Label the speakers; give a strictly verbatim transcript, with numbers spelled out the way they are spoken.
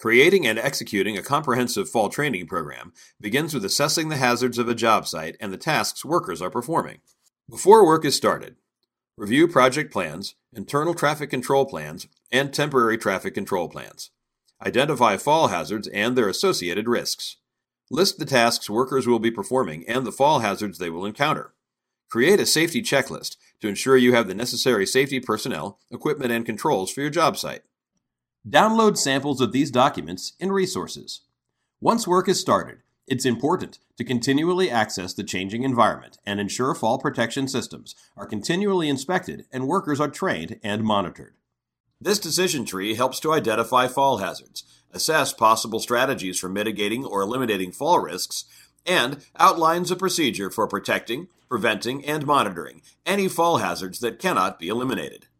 Speaker 1: Creating and executing a comprehensive fall training program begins with assessing the hazards of a job site and the tasks workers are performing. Before work is started, review project plans, internal traffic control plans, and temporary traffic control plans. Identify fall hazards and their associated risks. List the tasks workers will be performing and the fall hazards they will encounter. Create a safety checklist to ensure you have the necessary safety personnel, equipment, and controls for your job site. Download samples of these documents in resources. Once work is started, it's important to continually access the changing environment and ensure fall protection systems are continually inspected and workers are trained and monitored. This decision tree helps to identify fall hazards, assess possible strategies for mitigating or eliminating fall risks, and outlines a procedure for protecting, preventing, and monitoring any fall hazards that cannot be eliminated.